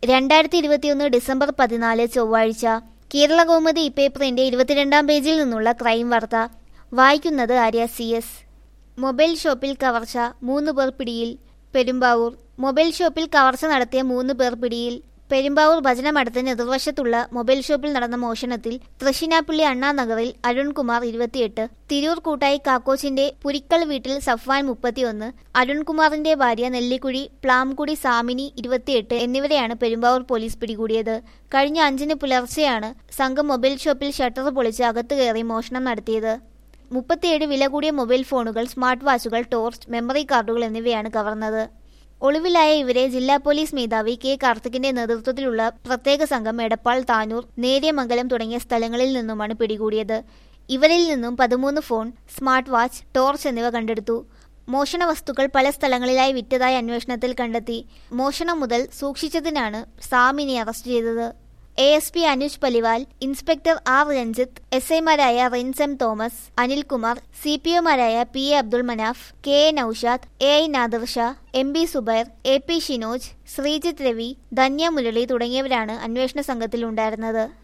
2021 December 14 ചൊവ്വാഴ്ച. കേരളകൗമുദി ഇപ്പേപ്പറിന്റെ 22-ാം പേജിൽ നിന്നുള്ള ക്രൈം വാർത്ത. വായിക്കുന്നത് ആര്യ CS. മൊബൈൽ ഷോപ്പിൽ കവർച്ച, 3 പേർ പിടിയിൽ. പെരുമ്പാവൂർ. മൊബൈൽ ഷോപ്പിൽ കവർച്ച നടത്തിയ 3 പേർ പിടിയിൽ. പെരുമ്പാവൂർ ഭജനമഠത്തിന് എതിർവശത്തുള്ള മൊബൈൽ ഷോപ്പിൽ നടന്ന മോഷണത്തിൽ തൃശ്ശിനാപ്പള്ളി അണ്ണാനഗറിൽ അരുൺകുമാർ 28, തിരൂർ കൂട്ടായി കാക്കോച്ചിന്റെ പുരിക്കൽ വീട്ടിൽ സഫ്വാൻ 31, അരുൺകുമാറിന്റെ ഭാര്യ നെല്ലിക്കുഴി പ്ലാംകുടി സാമിനി 28 എന്നിവരെയാണ് പെരുമ്പാവൂർ പോലീസ് പിടികൂടിയത്. കഴിഞ്ഞ 5-ന് പുലർച്ചെയാണ് സംഘം മൊബൈൽ ഷോപ്പിൽ ഷട്ടർ പൊളിച്ച് അകത്ത് കയറി മോഷണം നടത്തിയത്. 37 വില കൂടിയ മൊബൈൽ ഫോണുകൾ, സ്മാർട്ട് വാച്ചുകൾ, ടോർച്ച്, മെമ്മറി കാർഡുകൾ എന്നിവയാണ് കവർന്നത്. ഒളിവിലായ ഇവരെ ജില്ലാ പോലീസ് മേധാവി K. കാർത്തികിന്റെ നേതൃത്വത്തിലുള്ള പ്രത്യേക സംഘം എടപ്പാൾ, താനൂർ, നേര്യമംഗലം തുടങ്ങിയ സ്ഥലങ്ങളിൽ നിന്നുമാണ് പിടികൂടിയത്. ഇവരിൽ നിന്നും 13 ഫോൺ, സ്മാർട്ട് വാച്ച്, ടോർച്ച് എന്നിവ കണ്ടെടുത്തു. മോഷണ വസ്തുക്കൾ പല സ്ഥലങ്ങളിലായി വിറ്റതായി അന്വേഷണത്തിൽ കണ്ടെത്തി. മോഷണം മുതൽ സൂക്ഷിച്ചതിനാണ് സാമിനെ അറസ്റ്റ് ചെയ്തത്. ASP Anuj Paliwal, inspector R. Ranjith, SI മാരായ റിൻസ് M. തോമസ്, അനിൽകുമാർ, CPOമാരായ P. A. Abdul Manaf, K. A. Noushad, AI Nadir Shah, MB Subair, AP Shinoj, Sreejith Ravi, Dhanya Murali തുടങ്ങിയവരാണ് അന്വേഷണ സംഘത്തിൽ ഉണ്ടായിരുന്നത്.